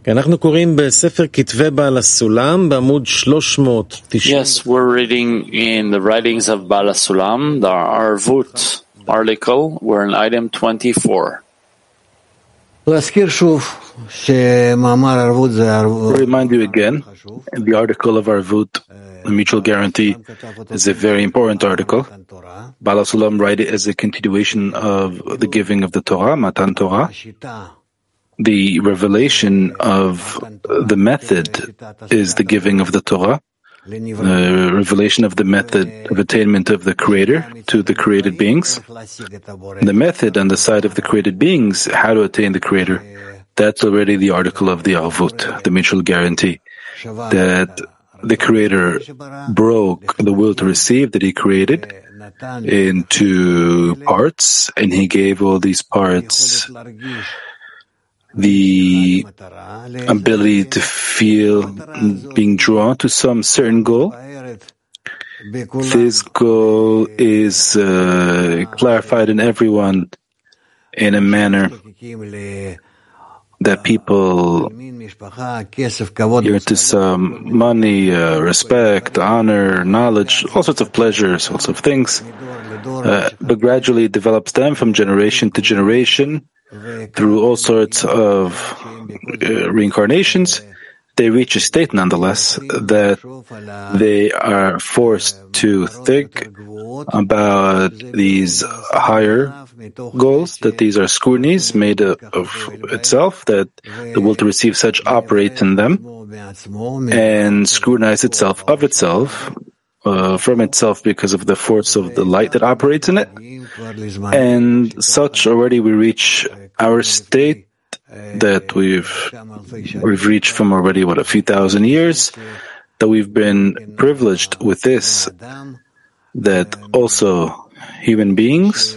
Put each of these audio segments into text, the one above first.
Yes, we're reading in the writings of Baal HaSulam, the Arvut article. We're in item 24. Remind you again, the article of Arvut, the mutual guarantee, is a very important article. Baal HaSulam write it as a continuation of the giving of the Torah, Matan Torah. The revelation of the method is the giving of the Torah. The revelation of the method of attainment of the Creator to the created beings. The method on the side of the created beings, how to attain the Creator, that's already the article of the Arvut, the mutual guarantee, that the Creator broke the will to receive that He created into parts, and He gave all these parts the ability to feel being drawn to some certain goal. This goal is clarified in everyone in a manner that people yearn to some money, respect, honor, knowledge, all sorts of pleasures, all sorts of things. But gradually it develops them from generation to generation. Through all sorts of reincarnations, they reach a state, nonetheless, that they are forced to think about these higher goals, that these are scrutinies made of itself, that the will to receive such operates in them, and scrutinize itself of itself, from itself because of the force of the light that operates in it. And such already we reach our state that we've reached from already, a few thousand years, that we've been privileged with this, that also human beings,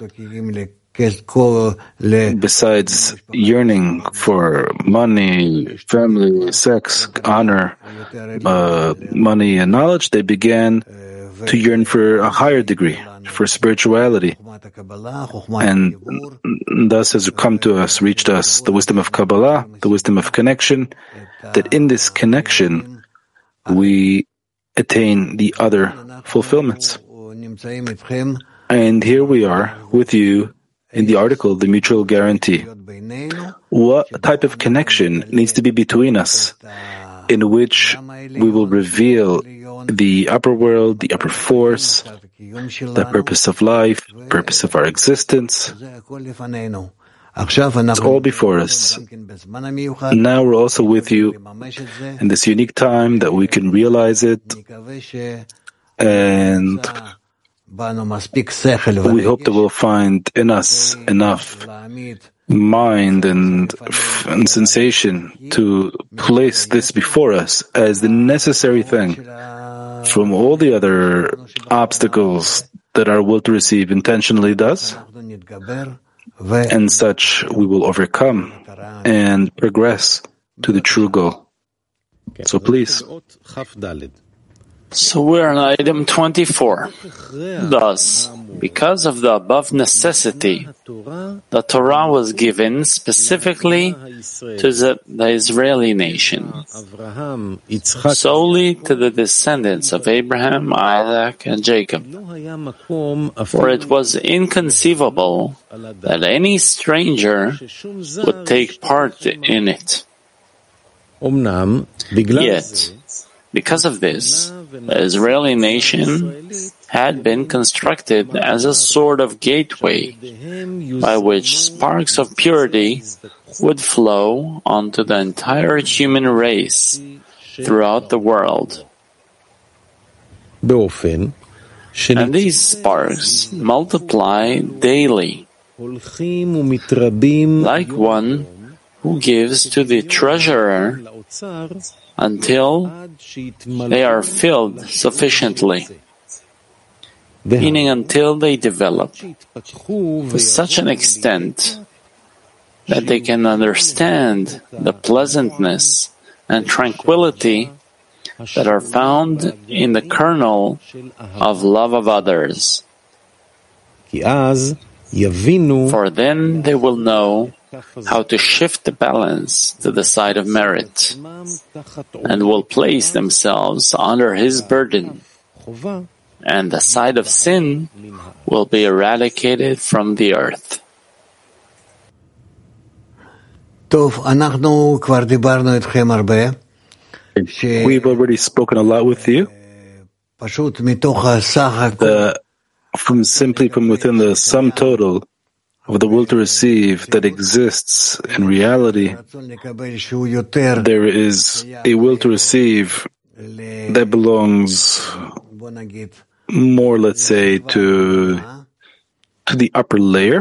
besides yearning for money, family, sex, honor, money and knowledge, they began to yearn for a higher degree, for spirituality. And thus has come to us, reached us, the wisdom of Kabbalah, the wisdom of connection, that in this connection we attain the other fulfillments. And here we are with you in the article, the mutual guarantee. What type of connection needs to be between us in which we will reveal the upper world, the upper force, the purpose of life, purpose of our existence? It's all before us. Now we're also with you in this unique time that we can realize it, and we hope that we'll find in us enough mind and sensation to place this before us as the necessary thing from all the other obstacles that our will to receive intentionally does, and such we will overcome and progress to the true goal. So please. So we're on item 24. Thus, because of the above necessity, the Torah was given specifically to the Israeli nation, solely to the descendants of Abraham, Isaac, and Jacob. For it was inconceivable that any stranger would take part in it. Yet, because of this, the Israeli nation had been constructed as a sort of gateway by which sparks of purity would flow onto the entire human race throughout the world. And these sparks multiply daily, like one who gives to the treasurer until they are filled sufficiently, meaning until they develop to such an extent that they can understand the pleasantness and tranquility that are found in the kernel of love of others. For then they will know how to shift the balance to the side of merit, and will place themselves under his burden, and the side of sin will be eradicated from the earth. We've already spoken a lot with you. From within the sum total of the will to receive that exists in reality, there is a will to receive that belongs more, let's say, to the upper layer,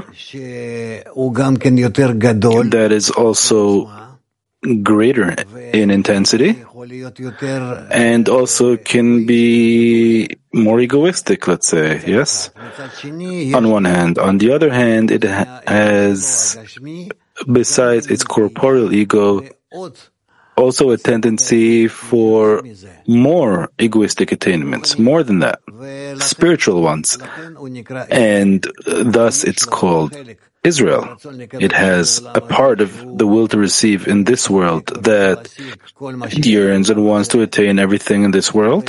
that is also greater in intensity, and also can be more egoistic, let's say, yes? On one hand. On the other hand, it has, besides its corporeal ego, also a tendency for more egoistic attainments, more than that, spiritual ones. And thus it's called Israel. It has a part of the will to receive in this world that yearns and wants to attain everything in this world.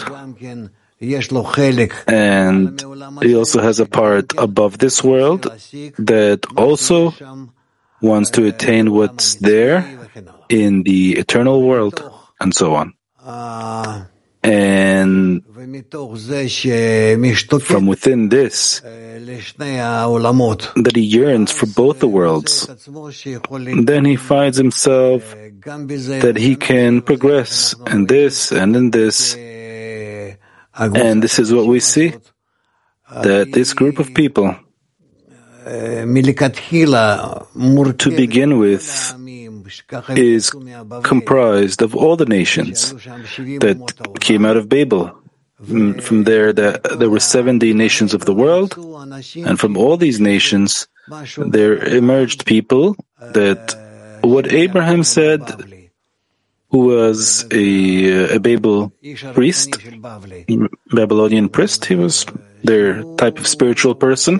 And he also has a part above this world that also wants to attain what's there in the eternal world, and so on. And from within this, that he yearns for both the worlds, then he finds himself that he can progress in this and in this. And this is what we see, that this group of people, to begin with, is comprised of all the nations that came out of Babel. From there were 70 nations of the world, and from all these nations there emerged people that what Abraham said, who was a Babylonian priest, he was their type of spiritual person.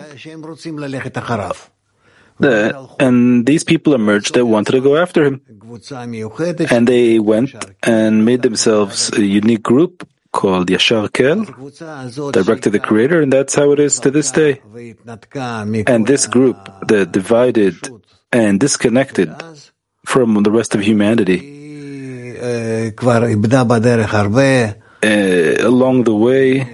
And these people emerged that wanted to go after him. And they went and made themselves a unique group called Yashar Kel, direct to the Creator, and that's how it is to this day. And this group that divided and disconnected from the rest of humanity, along the way,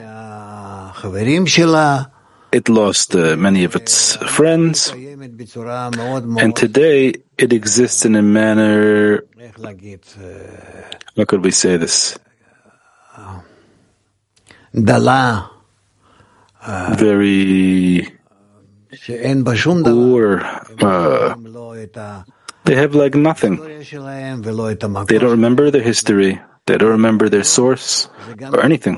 it lost many of its friends, and today it exists in a manner, how could we say this? Very poor. They have like nothing. They don't remember their history. They don't remember their source or anything.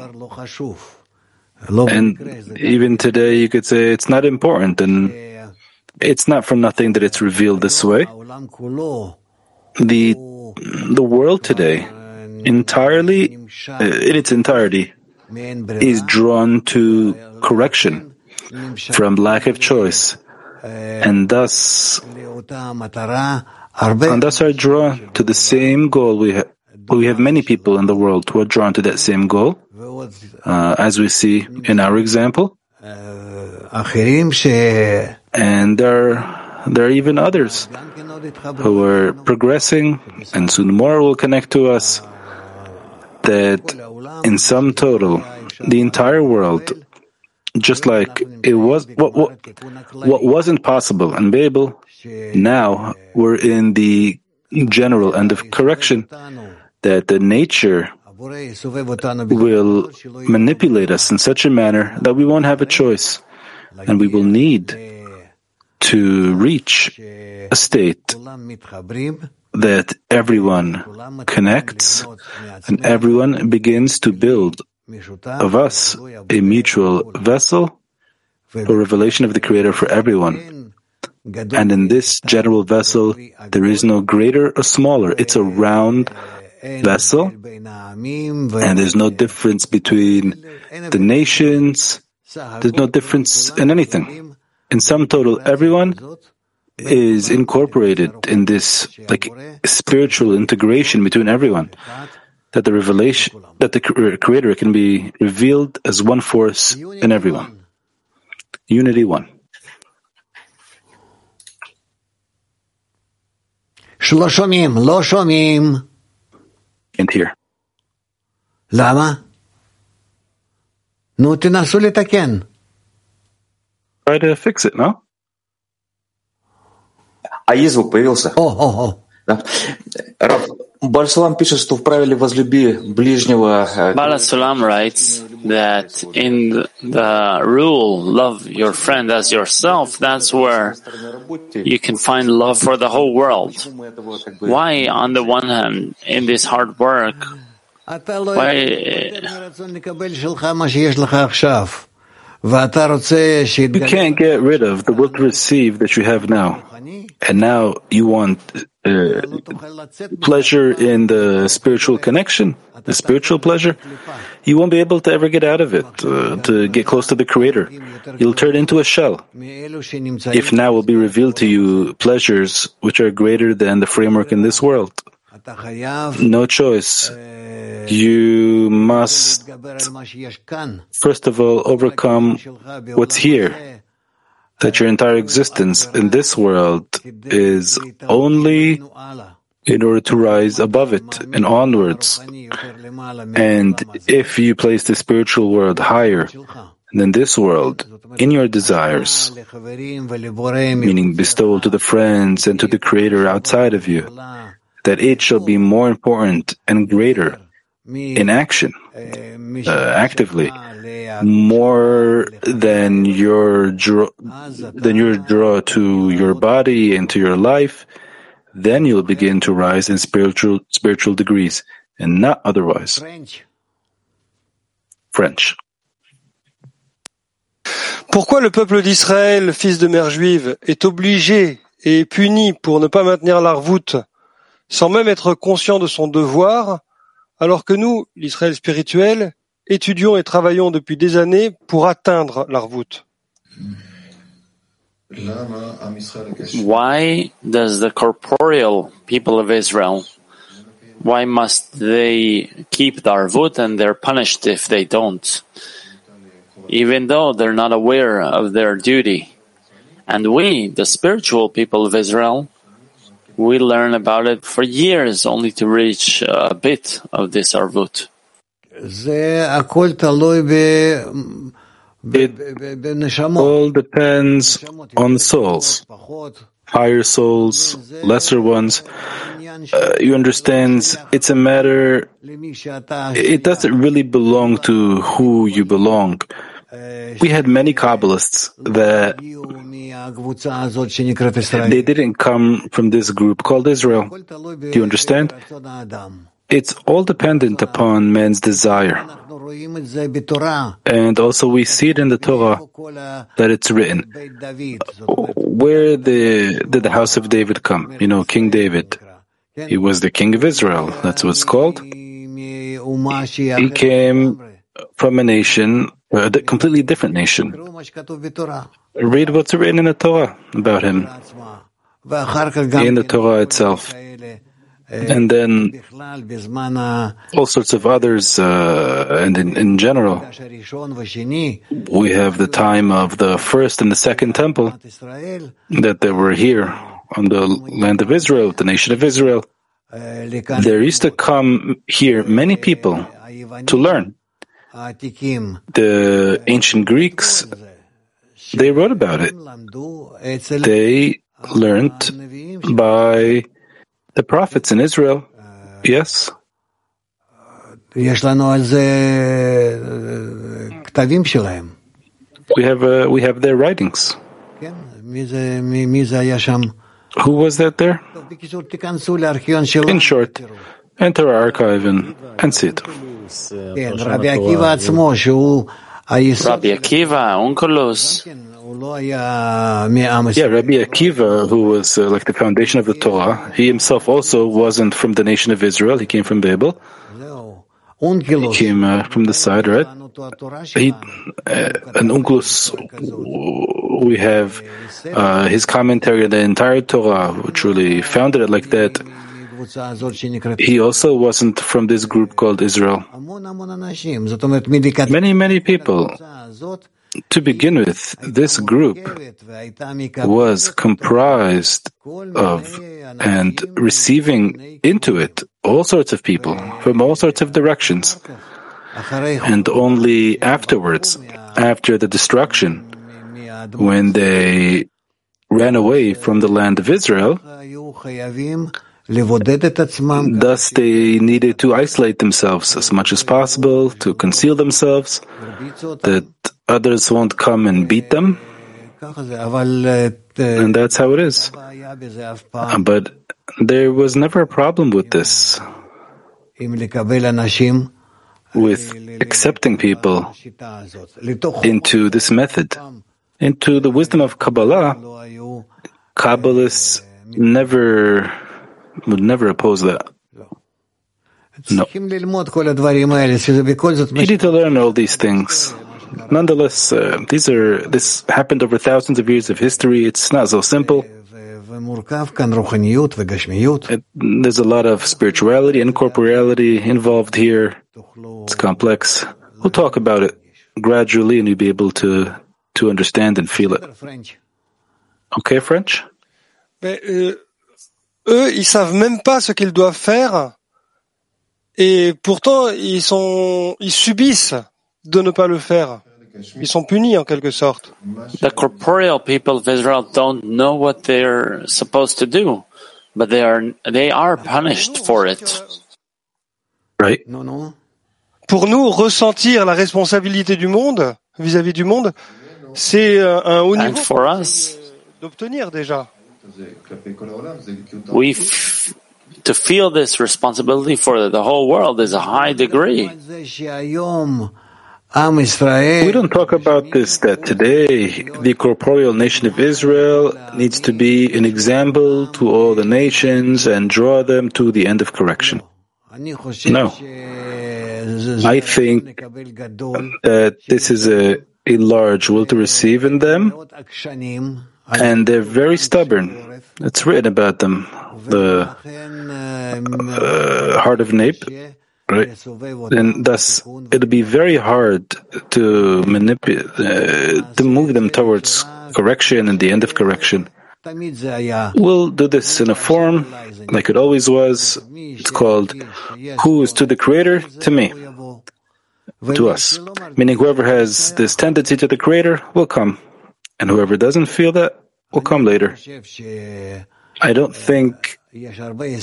And even today you could say it's not important, and it's not for nothing that it's revealed this way. The world today, entirely, in its entirety, is drawn to correction from lack of choice, and thus are drawn to the same goal. We have many people in the world who are drawn to that same goal, as we see in our example. And there are even others who are progressing, and soon more will connect to us, that in sum total, the entire world, just like it was, what wasn't possible in Babel, now we're in the general end of correction, that the nature will manipulate us in such a manner that we won't have a choice, and we will need to reach a state that everyone connects and everyone begins to build of us a mutual vessel for revelation of the Creator for everyone. And in this general vessel, there is no greater or smaller. It's a round vessel, and there's no difference between the nations. There's no difference in anything. In sum total, everyone is incorporated in this like spiritual integration between everyone, that the revelation, that the Creator can be revealed as one force in everyone. Unity one. לא שומעים. And here. למה? נו, תנסו לתקן. Try to fix it, no? А есть звук появился? Да. Бааль Суlam пишет, что в правиле «возлюби ближнего». Bala Sulam writes that in the rule, love your friend as yourself, that's where you can find love for the whole world. Why, on the one hand, in this hard work, You can't get rid of the will to receive that you have now. And now you want pleasure in the spiritual connection, the spiritual pleasure. You won't be able to ever get out of it, to get close to the Creator. You'll turn into a shell. If now will be revealed to you pleasures which are greater than the framework in this world. No choice. You must, first of all, overcome what's here. That your entire existence in this world is only in order to rise above it and onwards. And if you place the spiritual world higher than this world in your desires, meaning bestowal to the friends and to the Creator outside of you, that it shall be more important and greater in action, actively, more than your draw to your body and to your life, then you'll begin to rise in spiritual degrees, and not otherwise. French. Pourquoi le peuple d'Israël, fils de mère juive, est obligé et est puni pour ne pas maintenir l'Arvout, sans même être conscient de son devoir, alors que nous, l'Israël spirituel, étudions et travaillons depuis des années pour atteindre l'Arvout? Why does the corporeal people of Israel, why must they keep the Arvut and they're punished if they don't? Even though they're not aware of their duty. And we, the spiritual people of Israel, we learn about it for years only to reach a bit of this Arvut. It all depends on souls, higher souls, lesser ones. You understand, it's a matter, it doesn't really belong to who you belong. We had many Kabbalists that they didn't come from this group called Israel. Do you understand? It's all dependent upon man's desire. And also we see it in the Torah that it's written. Where did the house of David come? You know, King David. He was the king of Israel. That's what it's called. He came from a nation, a completely different nation. Read what's written in the Torah about him, in the Torah itself. And then all sorts of others, and in general, we have the time of the first and the second temple, that they were here on the land of Israel, the nation of Israel. There used to come here many people to learn. The ancient Greeks, they wrote about it. They learned by the prophets in Israel. Yes. We have their writings. Who was that there? In short, enter our archive and see it. Rabbi Akiva, Onkelos. Yeah, Rabbi Akiva, who was like the foundation of the Torah, he himself also wasn't from the nation of Israel. He came from Babel. He came from the side, right? An Onkelos, we have his commentary on the entire Torah, who truly founded it like that. He also wasn't from this group called Israel. Many people. To begin with, this group was comprised of and receiving into it all sorts of people from all sorts of directions. And only afterwards, after the destruction, when they ran away from the land of Israel, thus they needed to isolate themselves as much as possible, to conceal themselves, that others won't come and beat them. And that's how it is. But there was never a problem with this, with accepting people into this method. Into the wisdom of Kabbalah, Kabbalists would never oppose that. No. You need to learn all these things. Nonetheless, this happened over thousands of years of history. It's not so simple. There's a lot of spirituality and corporeality involved here. It's complex. We'll talk about it gradually, and you'll be able to understand and feel it. Okay, French? Eux, ils savent même pas ce qu'ils doivent faire, et pourtant ils subissent de ne pas le faire. Ils sont punis en quelque sorte. The corporeal people of Israel don't know what they're supposed to do, but they are punished for it. Right. Pour nous, ressentir la responsabilité du monde vis-à-vis du monde, c'est un haut niveau d'obtenir déjà. To feel this responsibility for the whole world is a high degree. We don't talk about this, that today the corporeal nation of Israel needs to be an example to all the nations and draw them to the end of correction. No. I think that this is a large will to receive in them, and they're very stubborn. It's written about them, the heart of Nape, right? And thus, it'll be very hard to manipulate, to move them towards correction and the end of correction. We'll do this in a form like it always was. It's called, who is to the Creator? To me. To us. Meaning whoever has this tendency to the Creator will come. And whoever doesn't feel that will come later. I don't think there's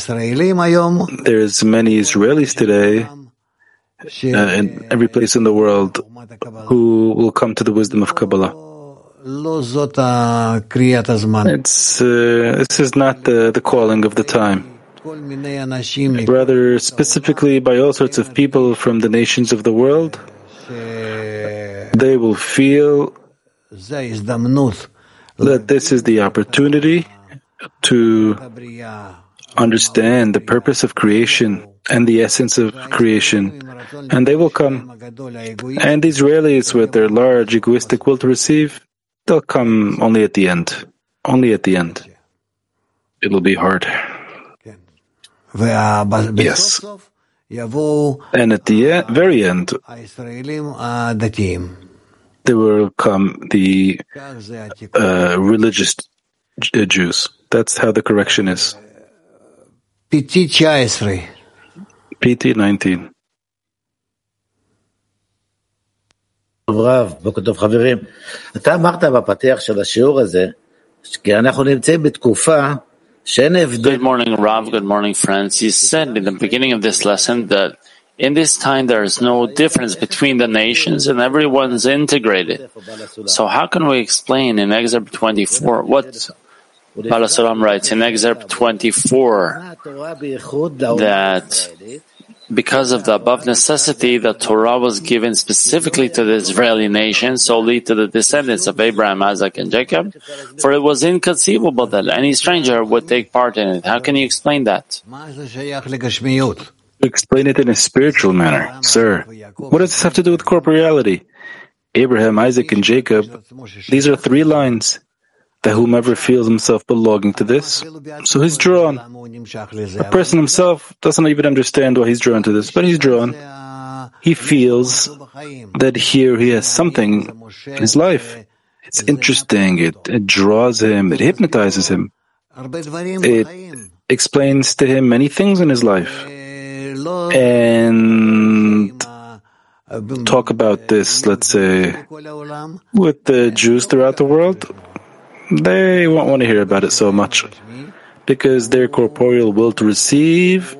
many Israelis today in every place in the world who will come to the wisdom of Kabbalah. This is not the calling of the time. Rather, specifically by all sorts of people from the nations of the world, they will feel that this is the opportunity to understand the purpose of creation and the essence of creation, and they will come. And the Israelis, with their large egoistic will to receive, they'll come only at the end. Only at the end. It will be hard. Yes. And at the very end, there will come the religious Jews. That's how the correction is. PT 19. בוקר טוב חברים. אתה אמרת בפתיח של השיעור הזה, כי אנחנו נמצאים בתקופה שאין הבדל. Good morning, Rav. Good morning, friends. You said in the beginning of this lesson that in this time there is no difference between the nations and everyone's integrated. So how can we explain in Excerpt 24 what Baal HaSulam writes in Excerpt 24 that because of the above necessity, the Torah was given specifically to the Israeli nation, solely to the descendants of Abraham, Isaac, and Jacob, for it was inconceivable that any stranger would take part in it. How can you explain that? To explain it in a spiritual manner, sir, what does this have to do with corporeality? Abraham, Isaac, and Jacob, these are 3 lines. That whomever feels himself belonging to this, so he's drawn. A person himself doesn't even understand why he's drawn to this, but he's drawn. He feels that here he has something in his life. It's interesting, it draws him, it hypnotizes him. It explains to him many things in his life. And talk about this, let's say, with the Jews throughout the world, they won't want to hear about it so much, because their corporeal will to receive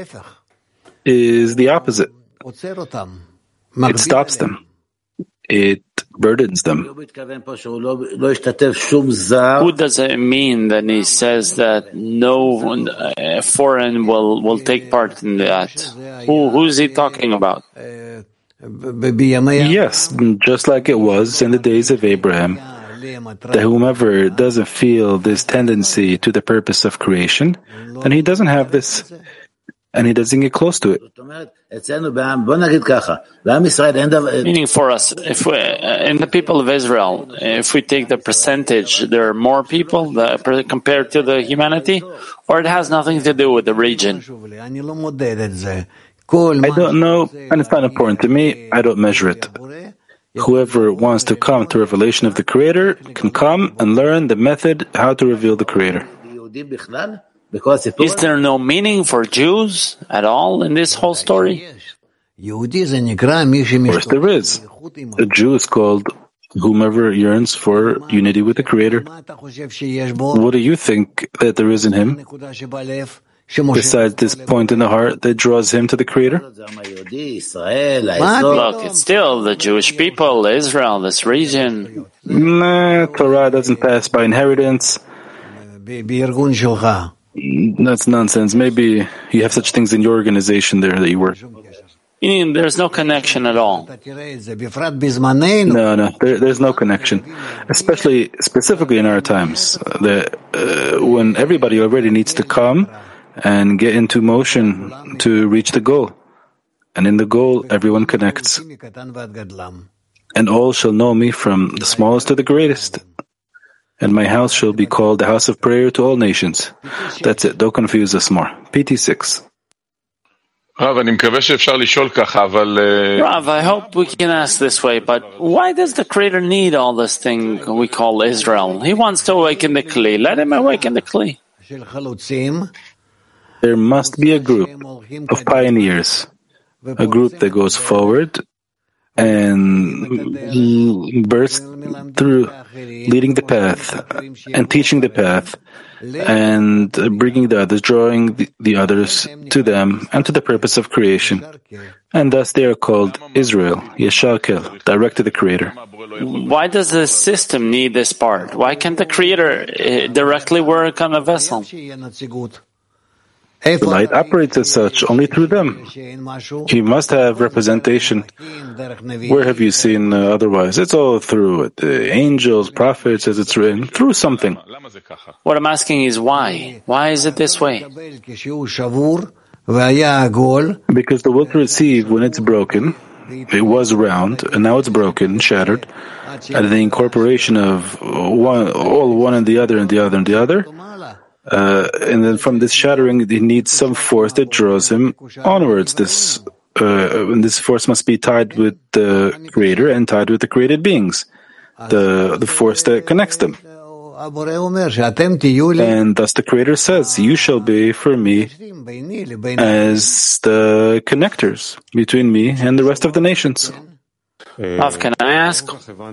is the opposite. It stops them. It burdens them. Who does it mean that he says that no foreign will take part in that? Who is he talking about? Yes, just like it was in the days of Abraham, that whomever doesn't feel this tendency to the purpose of creation, then he doesn't have this, and he doesn't get close to it. Meaning for us, if we, in the people of Israel, if we take the percentage, there are more people compared to the humanity, or it has nothing to do with the region? I don't know, and it's not important to me. I don't measure it. Whoever wants to come to revelation of the Creator can come and learn the method how to reveal the Creator. Is there no meaning for Jews at all in this whole story? Of course there is. A Jew is called whomever yearns for unity with the Creator. What do you think that there is in him, besides this point in the heart that draws him to the Creator? Look, it's still the Jewish people, Israel, this region. Torah doesn't pass by inheritance. That's nonsense. Maybe you have such things in your organization there that you work. Meaning there's no connection at all. No, there's no connection. Specifically in our times, when everybody already needs to come and get into motion to reach the goal. And in the goal, everyone connects. And all shall know me from the smallest to the greatest. And my house shall be called the house of prayer to all nations. That's it. Don't confuse us more. PT6. Rav, I hope we can ask this way, but why does the Creator need all this thing we call Israel? He wants to awaken the Kli. Let him awaken the Kli. There must be a group of pioneers, a group that goes forward and bursts through, leading the path and teaching the path and bringing the others, drawing the others to them and to the purpose of creation. And thus they are called Israel, Yeshar Kel, direct to the Creator. Why does the system need this part? Why can't the Creator directly work on a vessel? The light operates as such only through them. He must have representation. Where have you seen otherwise? It's all through angels, prophets, as it's written, through something. What I'm asking is why? Why is it this way? Because the will to receive, when it's broken, it was round, and now it's broken, shattered, and the incorporation of one and the other and the other and the other, and then from this shattering, he needs some force that draws him onwards. This force must be tied with the Creator and tied with the created beings, the force that connects them. And thus the Creator says, you shall be for me as the connectors between me and the rest of the nations. Rav, can I ask? Sure.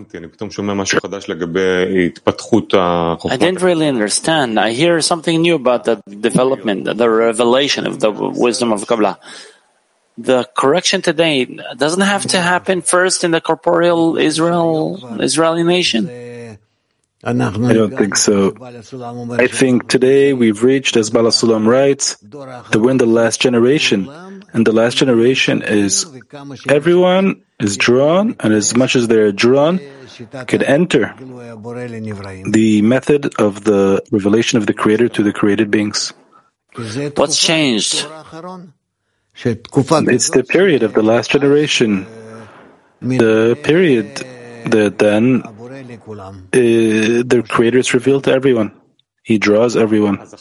I didn't really understand. I hear something new about the development, the revelation of the wisdom of Kabbalah. The correction today doesn't have to happen first in the corporeal Israeli nation? I don't think so. I think today we've reached, as Bala Sulam writes, that we're in the last generation. And the last generation is everyone is drawn, and as much as they're drawn, could enter the method of the revelation of the Creator to the created beings. What's changed? It's the period of the last generation, the period that then the Creator is revealed to everyone. He draws everyone. So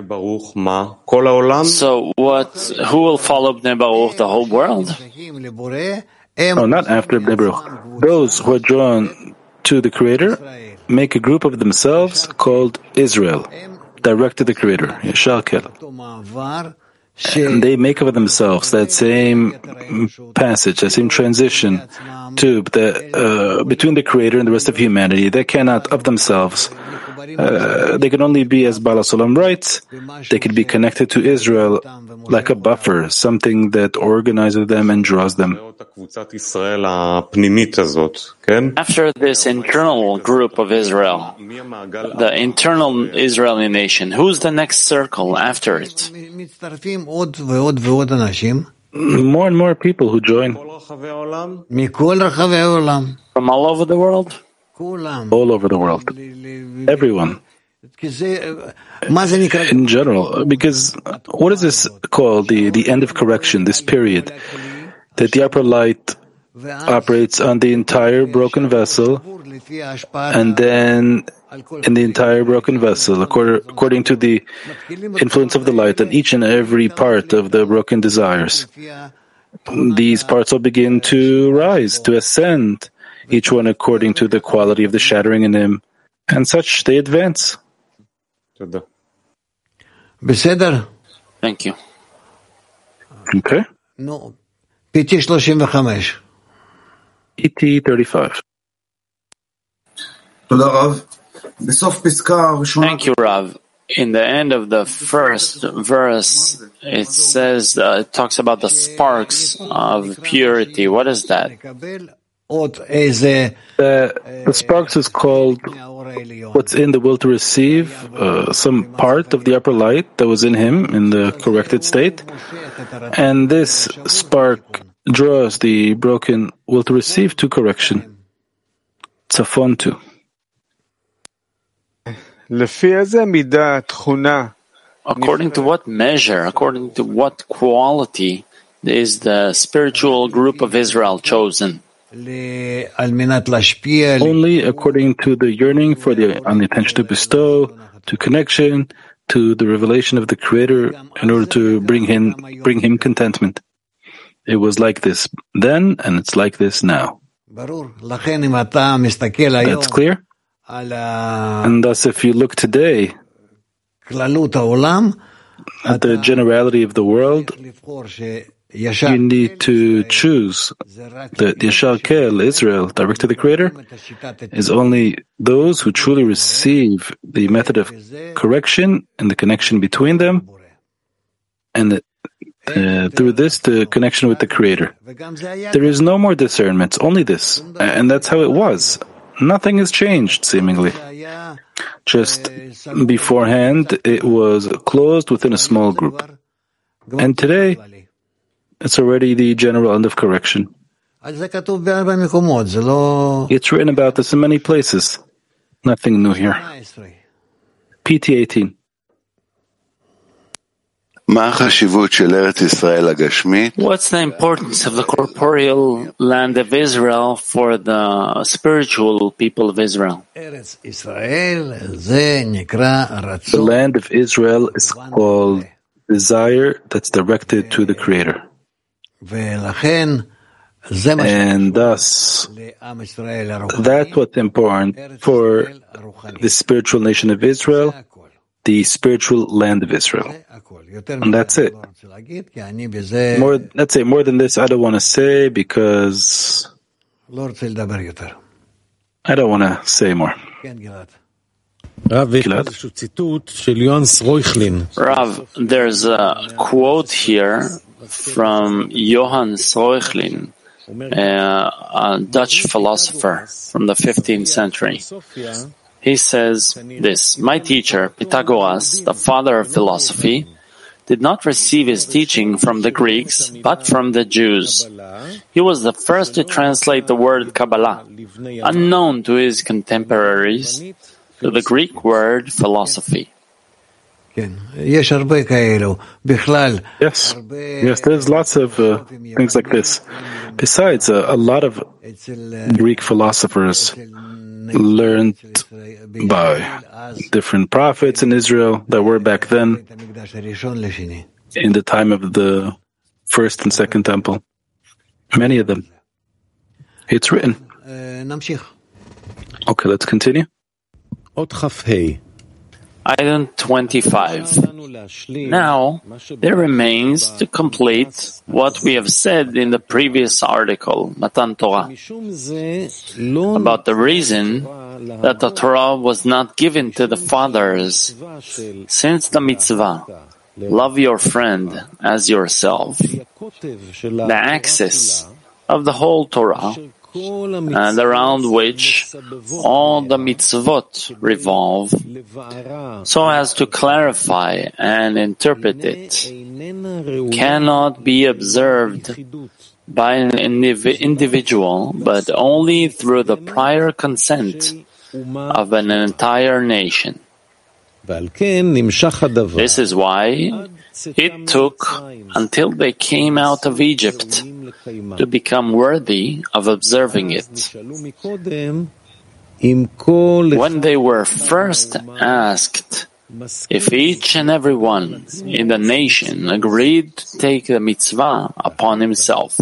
who will follow Bnei Baruch? The whole world? No, not after Bnei Baruch. Those who are drawn to the Creator make a group of themselves called Israel, direct to the Creator, Yashar Kel. And they make of themselves that same passage, that same transition to between the Creator and the rest of humanity. They cannot of themselves. They can only be, as Baal HaSulam writes, they could be connected to Israel like a buffer, something that organizes them and draws them. After this internal group of Israel, the internal Israeli nation, who's the next circle after it? More and more people who join. From all over the world? All over the world. Everyone. In general, because what is this called? The end of correction, this period, that the upper light operates on the entire broken vessel, and then in the entire broken vessel, according to the influence of the light on each and every part of the broken desires. These parts will begin to rise, to ascend, each one according to the quality of the shattering in him, and such they advance. Thank you. Okay. PT 35. ET 35. Thank you, Rav. In the end of the first verse, it says, it talks about the sparks of purity. What is that? The sparks is called what's in the will to receive, some part of the upper light that was in him in the corrected state. And this spark draws the broken will to receive to correction. Tzafon too. According to what measure, according to what quality is the spiritual group of Israel chosen? Only according to the yearning for on the attention to bestow, to connection, to the revelation of the Creator, in order to bring him contentment. It was like this then, and it's like this now. That's clear? And thus, if you look today at the generality of the world, you need to choose that Yashar Kel, Israel, direct to the Creator, is only those who truly receive the method of correction and the connection between them, and through this, the connection with the Creator. There is no more discernment, only this. And that's how it was. Nothing has changed, seemingly. Just beforehand, it was closed within a small group. And today, it's already the general end of correction. It's written about this in many places. Nothing new here. PT 18. What's the importance of the corporeal land of Israel for the spiritual people of Israel? The land of Israel is called desire that's directed to the Creator. And thus, that's what's important for the spiritual nation of Israel, the spiritual land of Israel. And that's it. More than this, I don't want to say because I don't want to say more. Rav, there's a quote here from Johann Sroechlin, a Dutch philosopher from the 15th century. He says this: my teacher, Pythagoras, the father of philosophy, did not receive his teaching from the Greeks, but from the Jews. He was the first to translate the word Kabbalah, unknown to his contemporaries, to the Greek word philosophy. Yes, there's lots of things like this. Besides, a lot of Greek philosophers learned by different prophets in Israel that were back then in the time of the first and second temple. Many of them. It's written. Okay, let's continue. Item 25. Now, there remains to complete what we have said in the previous article, Matan Torah, about the reason that the Torah was not given to the fathers, since the mitzvah, love your friend as yourself, the axis of the whole Torah, and around which all the mitzvot revolve, so as to clarify and interpret it, cannot be observed by an individual, but only through the prior consent of an entire nation. This is why it took until they came out of Egypt to become worthy of observing it. When they were first asked if each and every one in the nation agreed to take the mitzvah upon himself,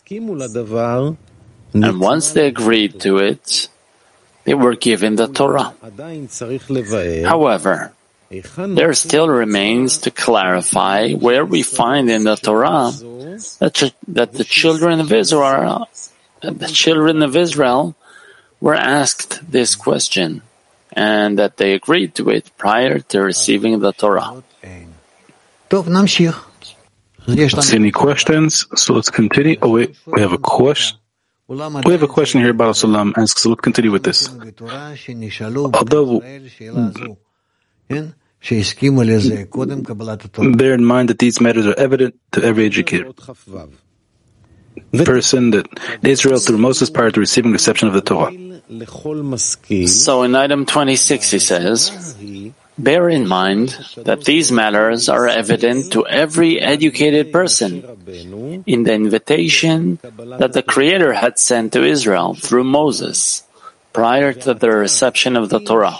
and once they agreed to it, they were given the Torah. However, there still remains to clarify where we find in the Torah that the children of Israel were asked this question, and that they agreed to it prior to receiving the Torah. Any questions? So let's continue. Oh wait, we have a question. We have a question here about Salam asks, so let's continue with this. Although bear in mind that these matters are evident to every educated person that Israel through Moses prior to receiving reception of the Torah. So in item 26 he says, bear in mind that these matters are evident to every educated person in the invitation that the Creator had sent to Israel through Moses prior to the reception of the Torah.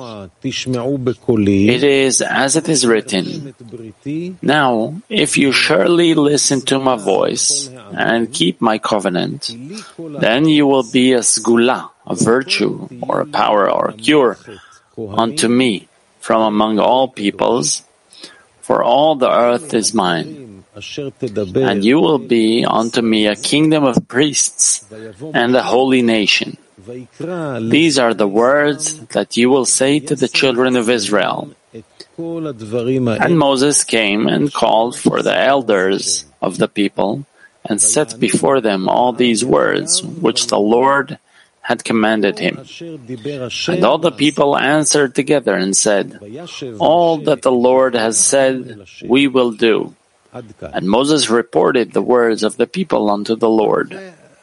It is as it is written, now, if you surely listen to my voice and keep my covenant, then you will be a sgula, a virtue, or a power, or a cure unto me from among all peoples, for all the earth is mine. And you will be unto me a kingdom of priests and a holy nation. These are the words that you will say to the children of Israel. And Moses came and called for the elders of the people and set before them all these words which the Lord had commanded him. And all the people answered together and said, all that the Lord has said, we will do. And Moses reported the words of the people unto the Lord.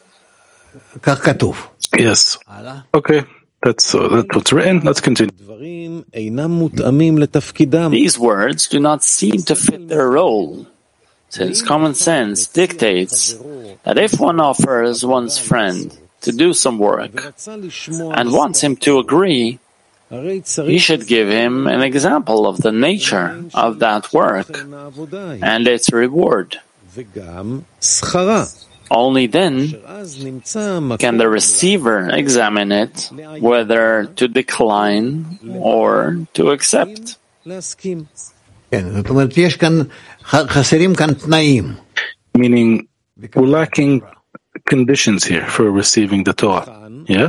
Yes. Okay. That's what's written. Let's continue. These words do not seem to fit their role, since common sense dictates that if one offers one's friend to do some work and wants him to agree, he should give him an example of the nature of that work and its reward. Only then can the receiver examine it whether to decline or to accept. Meaning, we're lacking conditions here for receiving the Torah. Yeah?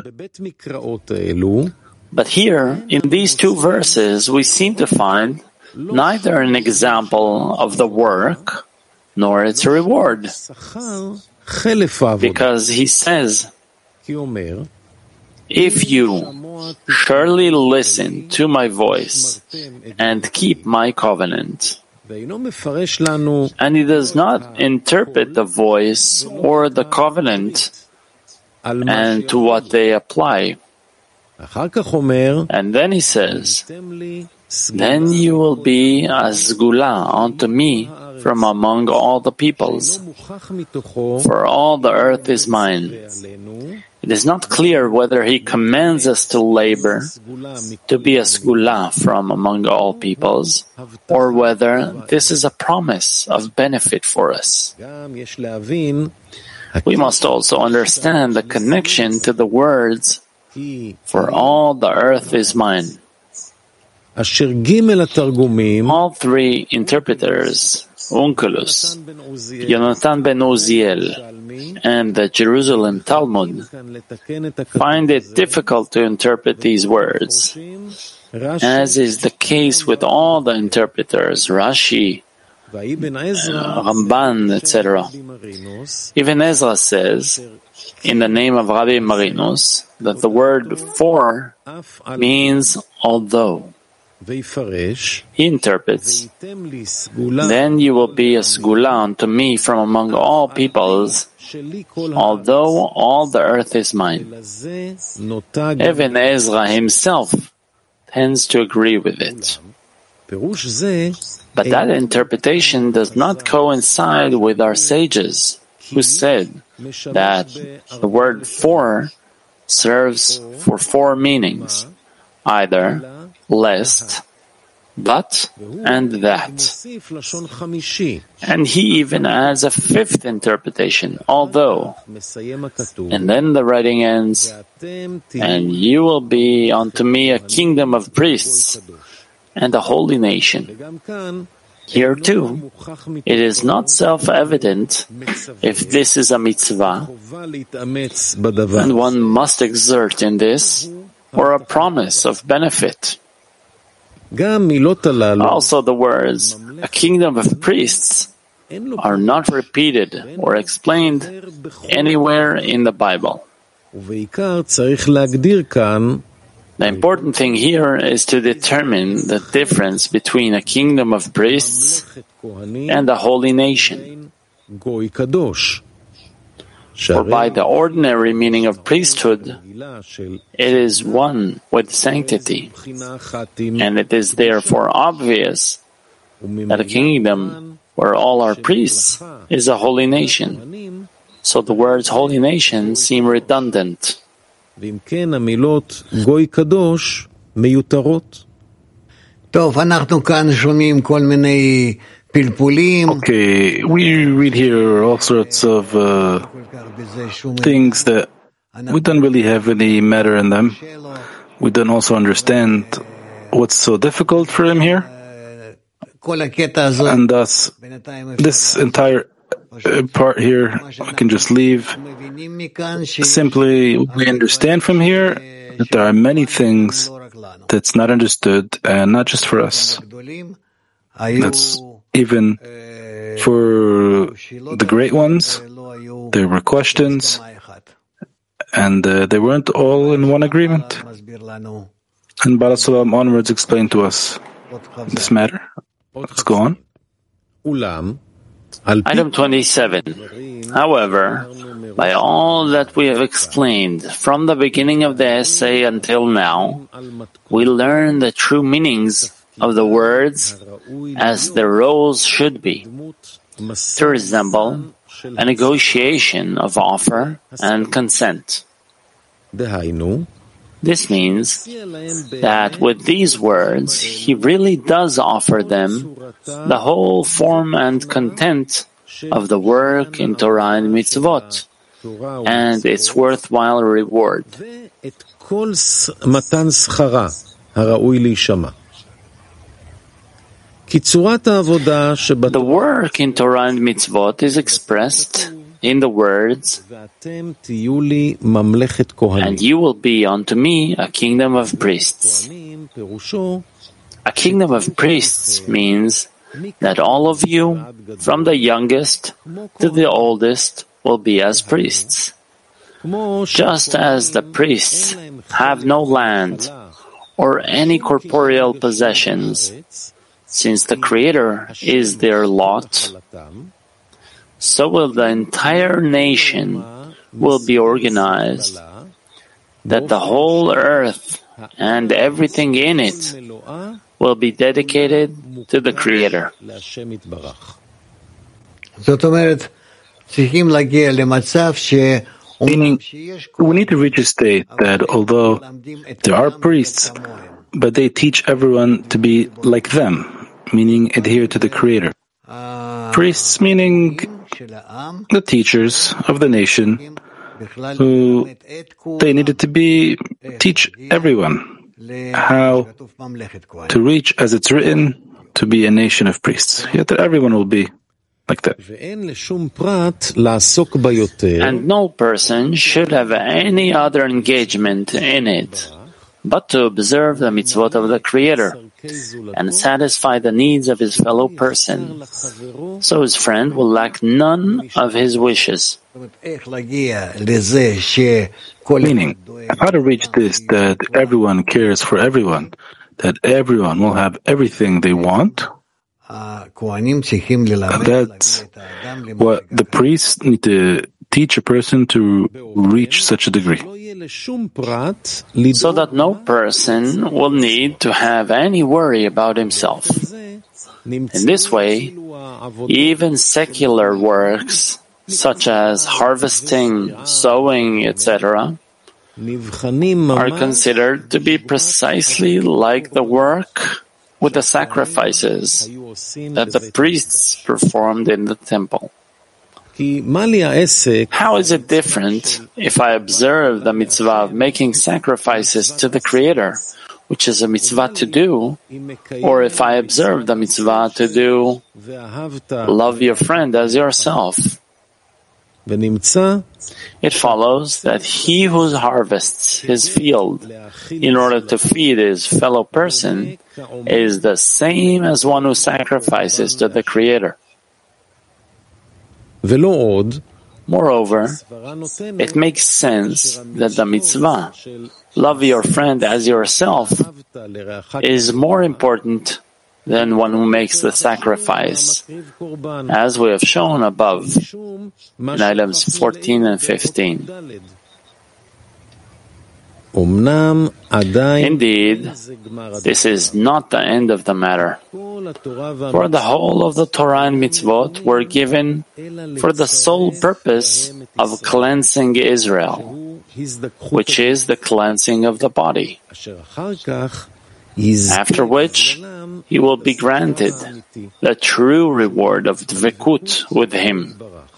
But here, in these two verses, we seem to find neither an example of the work nor its reward. Because he says, if you surely listen to my voice and keep my covenant, and he does not interpret the voice or the covenant and to what they apply. And then he says, Then you will be a sgula unto me from among all the peoples, for all the earth is mine. It is not clear whether he commands us to labor, to be a sgula from among all peoples, or whether this is a promise of benefit for us. We must also understand the connection to the words, for all the earth is mine. All three interpreters, Onkelos, Yonatan ben Uziel, and the Jerusalem Talmud, find it difficult to interpret these words, as is the case with all the interpreters, Rashi, Ramban, etc. Even Ezra says, in the name of Rabbi Marinus, that the word for means although. He interprets, then you will be a sgula unto me from among all peoples, although all the earth is mine. Even Ezra himself tends to agree with it. But that interpretation does not coincide with our sages, who said that the word for serves for four meanings, either lest, but, and that. And he even adds a fifth interpretation, although. And then the writing ends, and you will be unto me a kingdom of priests and a holy nation. Here too, it is not self-evident if this is a mitzvah, and one must exert in this, or a promise of benefit. Also, the words, a kingdom of priests, are not repeated or explained anywhere in the Bible. The important thing here is to determine the difference between a kingdom of priests and a holy nation. For by the ordinary meaning of priesthood, it is one with sanctity, and it is therefore obvious that a kingdom where all are priests is a holy nation. So the words holy nation seem redundant. Okay, we read here all sorts of things that we don't really have any matter in them. We don't also understand what's so difficult for him here. And thus, this entire part here, we can just leave. Simply, we understand from here that there are many things that's not understood, and not just for us. That's even for the great ones. There were questions, and they weren't all in one agreement. And Baal HaSulam onwards explained to us this matter. Let's go on. Item 27. However, by all that we have explained from the beginning of the essay until now, we learn the true meanings of the words as their roles should be, to resemble a negotiation of offer and consent. This means that with these words, he really does offer them the whole form and content of the work in Torah and mitzvot, and its worthwhile reward. The work in Torah and mitzvot is expressed in the words, and you will be unto me a kingdom of priests. A kingdom of priests means that all of you, from the youngest to the oldest, will be as priests. Just as the priests have no land or any corporeal possessions, since the Creator is their lot, so will the entire nation will be organized, that the whole earth and everything in it will be dedicated to the Creator. Meaning, we need to reach a state that although there are priests, but they teach everyone to be like them, meaning adhere to the Creator. Priests meaning the teachers of the nation, who they needed to teach everyone how to reach, as it's written, to be a nation of priests. Yet that everyone will be like that. And no person should have any other engagement in it, but to observe the mitzvot of the Creator and satisfy the needs of his fellow person, so his friend will lack none of his wishes. Meaning, how to reach this, that everyone cares for everyone, that everyone will have everything they want. That's what the priests need to teach a person to reach such a degree. So that no person will need to have any worry about himself. In this way, even secular works, such as harvesting, sowing, etc., are considered to be precisely like the work with the sacrifices that the priests performed in the temple. How is it different if I observe the mitzvah of making sacrifices to the Creator, which is a mitzvah to do, or if I observe the mitzvah to do, love your friend as yourself? It follows that he who harvests his field in order to feed his fellow person is the same as one who sacrifices to the Creator. Moreover, it makes sense that the mitzvah, love your friend as yourself, is more important than one who makes the sacrifice, as we have shown above in items 14 and 15. Indeed, this is not the end of the matter, for the whole of the Torah and mitzvot were given for the sole purpose of cleansing Israel, which is the cleansing of the body, after which he will be granted the true reward of dvekut with him.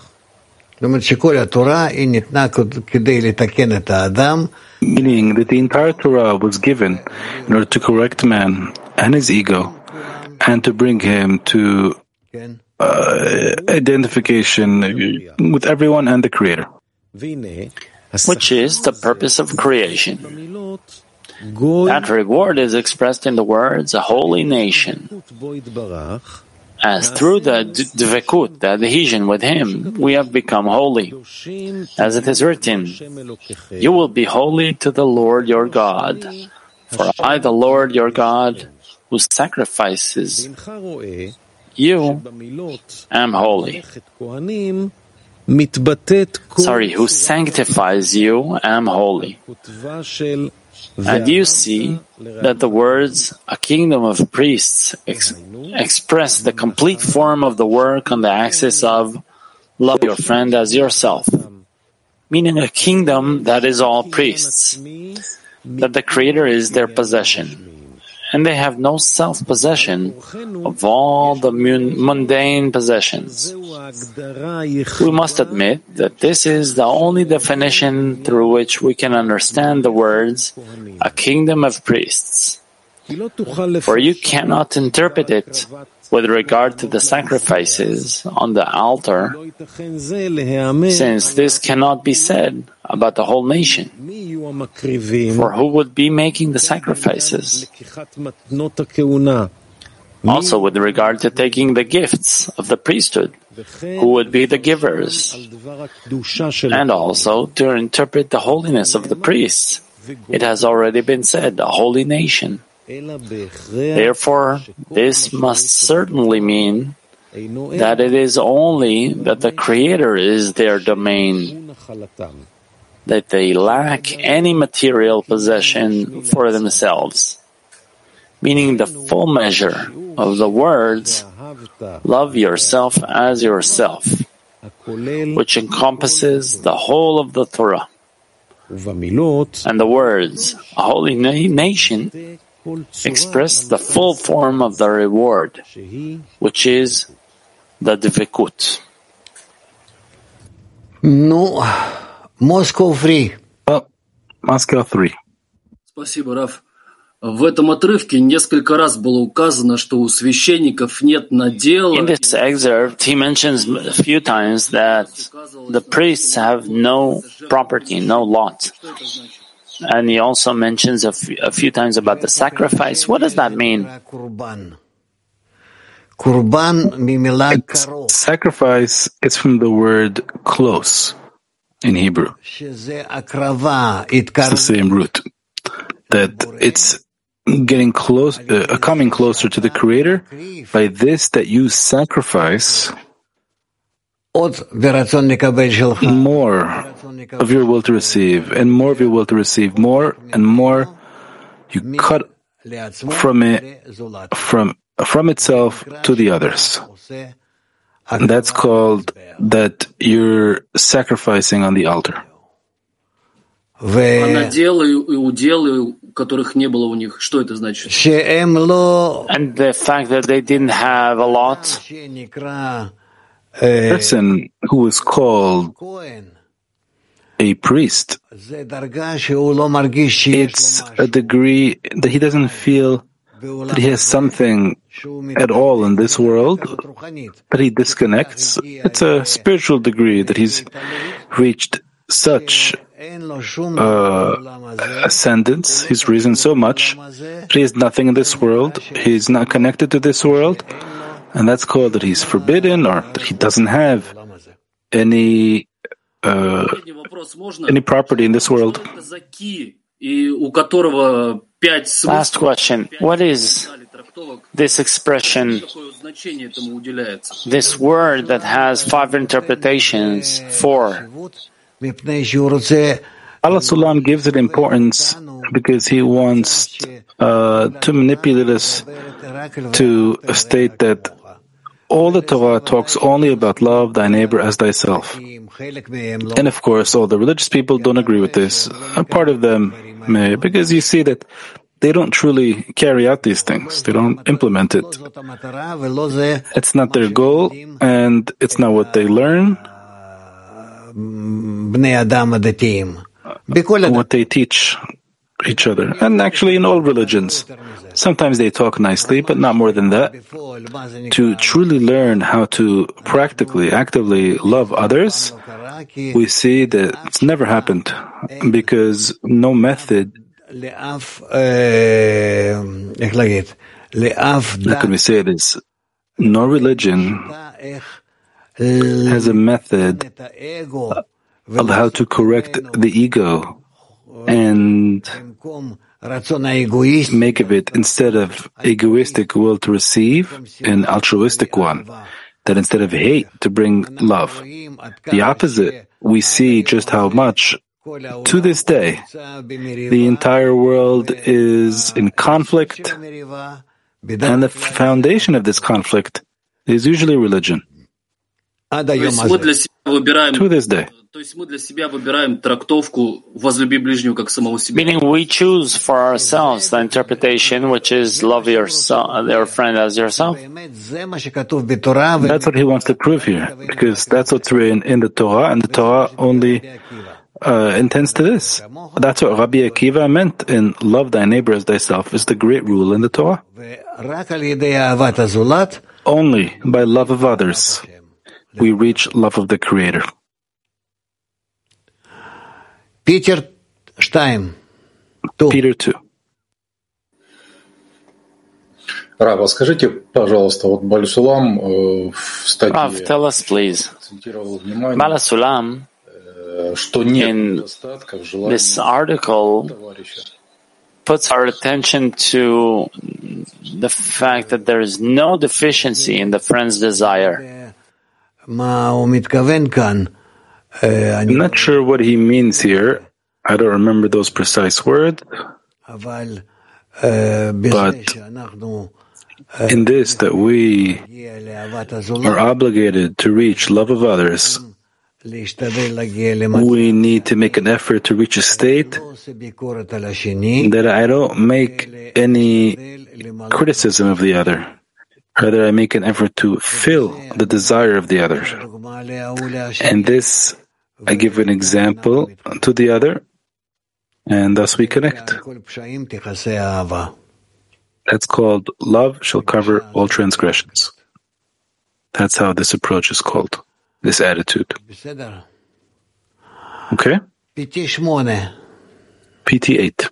Meaning that the entire Torah was given in order to correct man and his ego, and to bring him to identification with everyone and the Creator, which is the purpose of creation. That reward is expressed in the words, a holy nation, as through the dvekut, the adhesion with Him, we have become holy. As it is written, you will be holy to the Lord your God, for I, the Lord your God, who sacrifices you, am holy. Who sanctifies you, am holy. And you see that the words, a kingdom of priests, express the complete form of the work on the axis of love your friend as yourself, meaning a kingdom that is all priests, that the Creator is their possession, and they have no self-possession of all the mundane possessions. We must admit that this is the only definition through which we can understand the words, a kingdom of priests. For you cannot interpret it with regard to the sacrifices on the altar, since this cannot be said about the whole nation. For who would be making the sacrifices? Also with regard to taking the gifts of the priesthood, who would be the givers? And also to interpret the holiness of the priests. It has already been said, a holy nation. Therefore, this must certainly mean that it is only that the Creator is their domain, that they lack any material possession for themselves. meaning the full measure of the words, love yourself as yourself, which encompasses the whole of the Torah. And the words, a holy nation, express the full form of the reward, which is the Dvekut. No, Moscow free. Well, Moscow 3. Спасибо, Раф. В этом отрывке несколько раз было указано, что у священников нет надела. In this excerpt, he mentions a few times that the priests have no property, no lot. And he also mentions a few times about the sacrifice. What does that mean? Sacrifice is from the word close in Hebrew. It's the same root. That it's getting close, coming closer to the Creator. By this, that you sacrifice more of your will to receive, and more of your will to receive, more and more. You cut from it, from itself to the others. And that's called that you're sacrificing on the altar. А наделы и уделы, которых не было у них, что это значит? And the fact that they didn't have a lot. A person who is called a priest, it's a degree that he doesn't feel that he has something at all in this world, that he disconnects. It's a spiritual degree that he's reached such ascendance, he's risen so much, that he has nothing in this world, he's not connected to this world, and that's called that he's forbidden, or that he doesn't have any property in this world. Last question. What is this expression, this word that has 5 interpretations for? Allah Sulam gives it importance because he wants to manipulate us to state that all the Torah talks only about love thy neighbor as thyself. And of course, all the religious people don't agree with this. A part of them may, because you see that they don't truly carry out these things. They don't implement it. It's not their goal, and it's not what they learn, what they teach each other. And actually in all religions, sometimes they talk nicely, but not more than that. To truly learn how to practically, actively love others, we see that it's never happened, because no method, how can we say this? No religion has a method of how to correct the ego and make of it, instead of egoistic will to receive, an altruistic one, that instead of hate to bring love. The opposite, we see just how much, to this day, the entire world is in conflict, and the foundation of this conflict is usually religion. To this day. Meaning we choose for ourselves the interpretation, which is love your friend as yourself. That's what he wants to prove here, because that's what's written in the Torah, and the Torah only intends to this. That's what Rabbi Akiva meant in love thy neighbor as thyself, is the great rule in the Torah. Only by love of others we reach love of the Creator. Peter 2. Peter 2. Рав, скажите, пожалуйста, вот Баль-Сулам в статье Rav, tell us, please. акцентировал внимание, Bala Sulam, что нет in недостатка в желании this article, товарища. puts our attention to the fact that there is no deficiency in the friend's desire. I'm not sure what he means here. I don't remember those precise words. But in this, that we are obligated to reach love of others, we need to make an effort to reach a state that I don't make any criticism of the other. Rather, I make an effort to fill the desire of the other. And this, I give an example to the other, and thus we connect. That's called love shall cover all transgressions. That's how this approach is called, this attitude. Okay? PT8.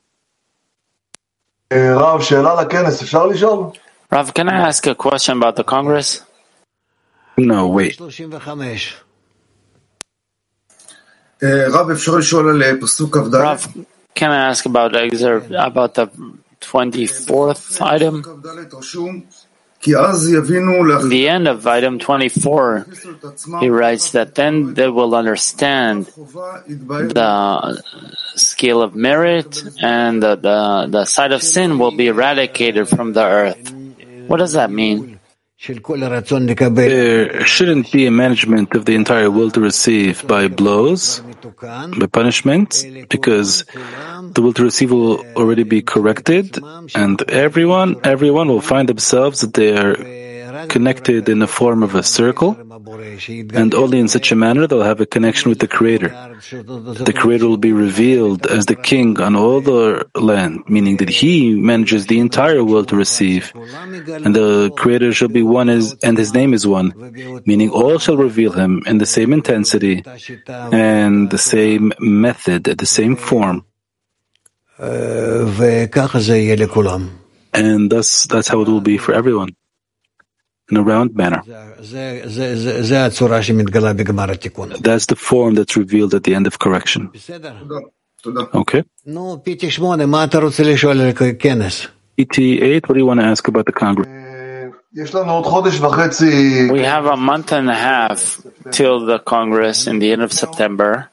Rav, can I ask a question about the Congress? No, wait. Rav, can I ask about the 24th item? In the end of item 24, he writes that then they will understand the scale of merit and the side of sin will be eradicated from the earth. What does that mean? There shouldn't be a management of the entire will to receive by blows, by punishments, because the will to receive will already be corrected, and everyone will find themselves that they are connected in the form of a circle, and only in such a manner they'll have a connection with the Creator. The Creator will be revealed as the King on all the land, meaning that He manages the entire world to receive, and the Creator shall be one and His name is one, meaning all shall reveal Him in the same intensity and the same method, the same form. And thus, that's how it will be for everyone. In a round manner. That's the form that's revealed at the end of correction. Okay? PT8, what do you want to ask about the Congress? We have a month and a half till the Congress in the end of September.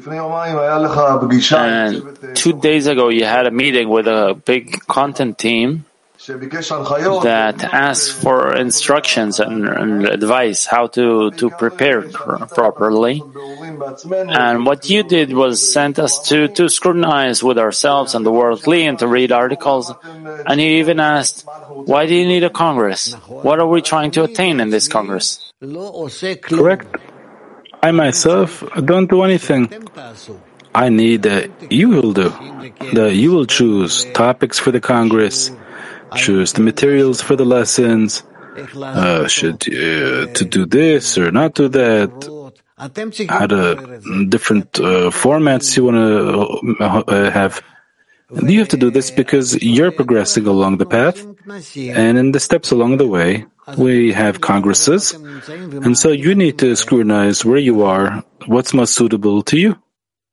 And 2 days ago you had a meeting with a big content team that asked for instructions and advice how to prepare properly. And what you did was sent us to scrutinize with ourselves and the worldly and to read articles. And you even asked, why do you need a Congress? What are we trying to attain in this Congress? Correct. I myself don't do anything. I need that you will do, that you will choose topics for the Congress, choose the materials for the lessons, should to do this or not do that, how to different formats you want to have. You have to do this because you're progressing along the path, and in the steps along the way, we have congresses, and so you need to scrutinize where you are, what's most suitable to you.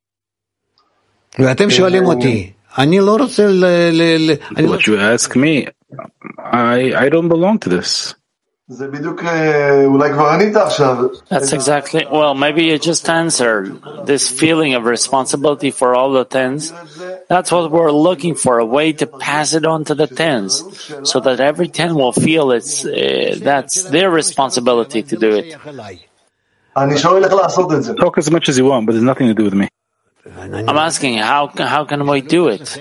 What you ask me, I don't belong to this. That's exactly, well, maybe you just answered this feeling of responsibility for all the tens. That's what we're looking for, a way to pass it on to the tens, so that every ten will feel that's their responsibility to do it. Talk as much as you want, but there's nothing to do with me. I'm asking, how can we do it?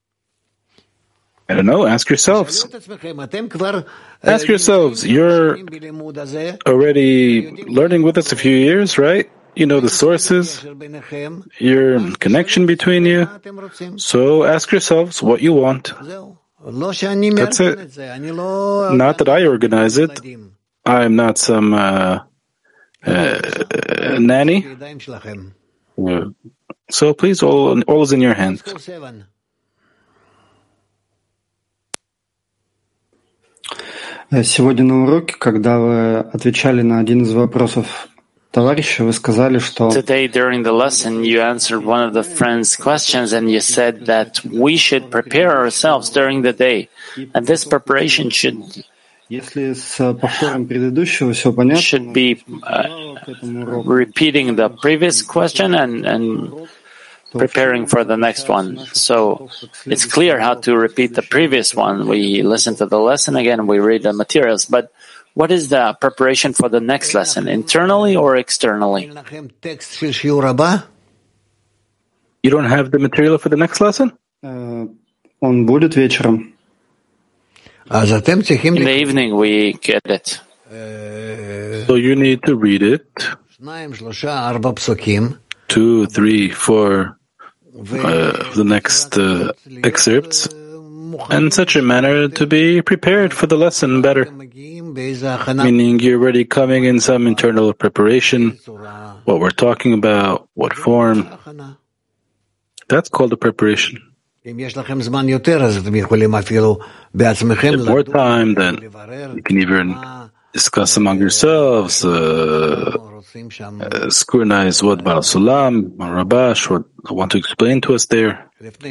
I don't know. Ask yourselves. Ask yourselves. You're already learning with us a few years, right? You know the sources, your connection between you. So ask yourselves what you want. That's it. Not that I organize it. I'm not some nanny. So please, all is in your hands. Сегодня на уроке, когда вы отвечали на один из вопросов товарища, вы сказали, что... Today, during the lesson, you answered one of the friend's questions and you said that we should prepare ourselves during the day. And this preparation should Если с повтором предыдущего все понятно, should be repeating the previous question and preparing for the next one. So it's clear how to repeat the previous one. We listen to the lesson again, we read the materials. But what is the preparation for the next lesson, internally or externally? You don't have the material for the next lesson? Он будет вечером. In the evening we get it. So you need to read it 2, 3, 4 the next excerpts in such a manner to be prepared for the lesson better. Meaning you're already coming in some internal preparation, what we're talking about, what form. That's called a preparation. If more time, then you can even discuss among yourselves, scrutinize what Baal Sulam, Rabash want to explain to us there.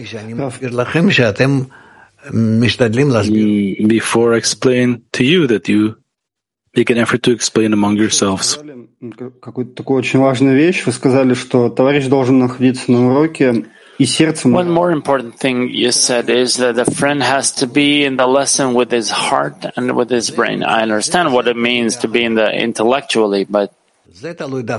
Before I explain to you that you make an effort to explain among yourselves. Какую-то такую очень важную вещь. Вы сказали, что товарищ должен находиться на уроке. One more important thing you said is that the friend has to be in the lesson with his heart and with his brain. I understand what it means to be in the intellectually, but that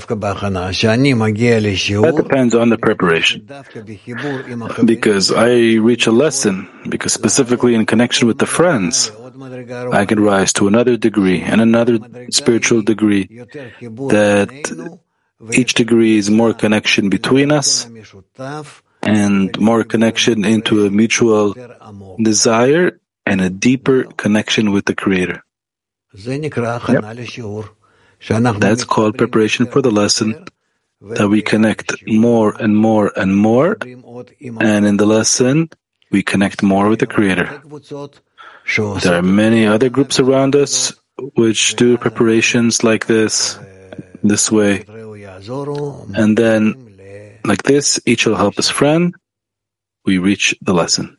depends on the preparation. Because I reach a lesson, because specifically in connection with the friends, I can rise to another degree and another spiritual degree, that each degree is more connection between us and more connection into a mutual desire and a deeper connection with the Creator. Yep. That's called preparation for the lesson, that we connect more and more and more, and in the lesson, we connect more with the Creator. There are many other groups around us which do preparations like this way, and then like this, each will help his friend, we reach the lesson.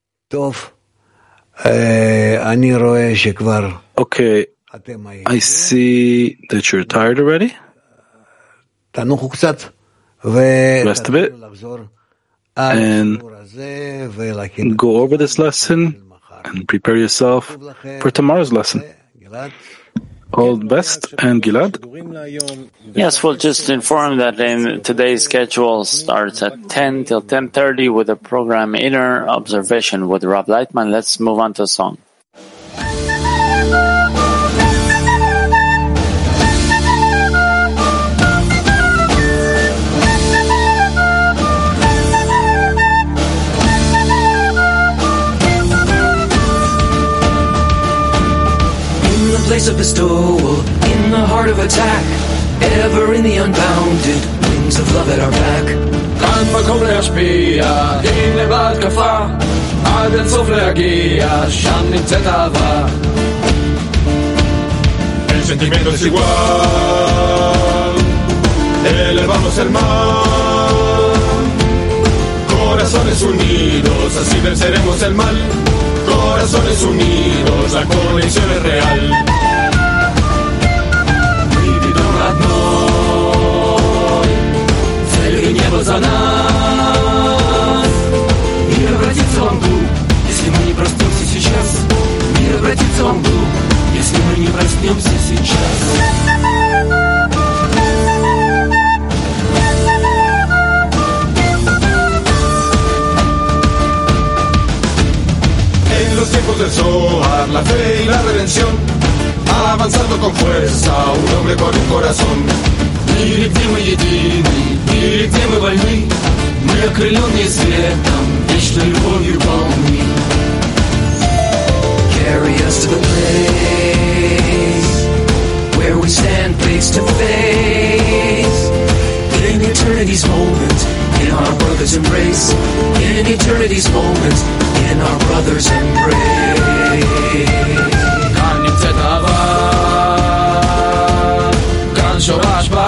Okay, I see that you're tired already. Rest of it, and go over this lesson and prepare yourself for tomorrow's lesson. All the best. And Gilad? Yes, we'll just inform that in today's schedule starts at 10 till 10:30 with the program Inner Observation with Rav Leitman. Let's move on to a song. Place of bestowal, in the heart of attack, ever in the unbounded wings of love at our back. כאן מקום להשפיע, הנה בהתקפה, עד אין סוף להגיע, שם נמצאת אהבה. El sentimiento es igual, elevamos el mar, corazones unidos, así venceremos el mal. Corazones unidos, la conexión es real. Цель небо за нас. Мир обратится во мглу, если мы не проснемся сейчас. Мир обратится во мглу, если мы не проснемся сейчас. Los tiempos del Zohar, la fe y la redención, avanzando con fuerza, un hombre con un corazón. Мире, где мы едины, мире, где мы вольны, мы окрыленные светом, вечной любовью полны. Carry us to the place where we stand face to face. In eternity's moment, in our brother's embrace. In eternity's moment, in our brother's embrace. כאן נמצאת אהבה, כאן שורש בה.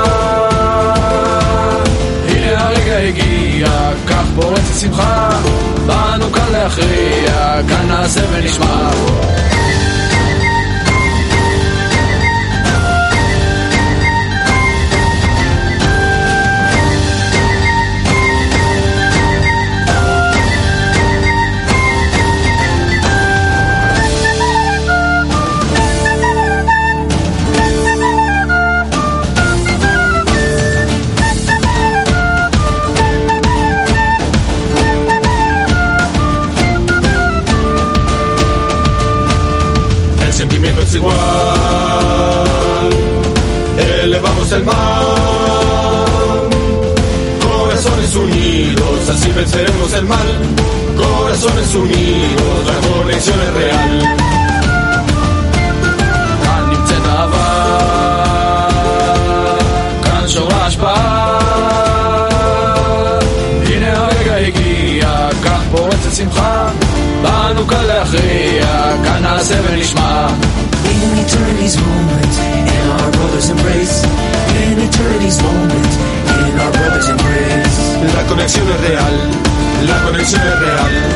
הנה הרגע הגיע, כך פורצת שמחה. באנו כאן להכריע, כאן נעשה ונשמע. venceremos el mal. Corazones unidos, así venceremos el mal. Corazones unidos, la conexión es real. כאן נמצאת אהבה, כאן שורש בה. הנה הרגע הגיע, כך פורצת שמחה. באנו כאן להכריע, כאן נעשה ונשמע. In eternity's moment, in our brother's embrace. In eternity's moment, in our brother's embrace. La conexión es real, la conexión es real.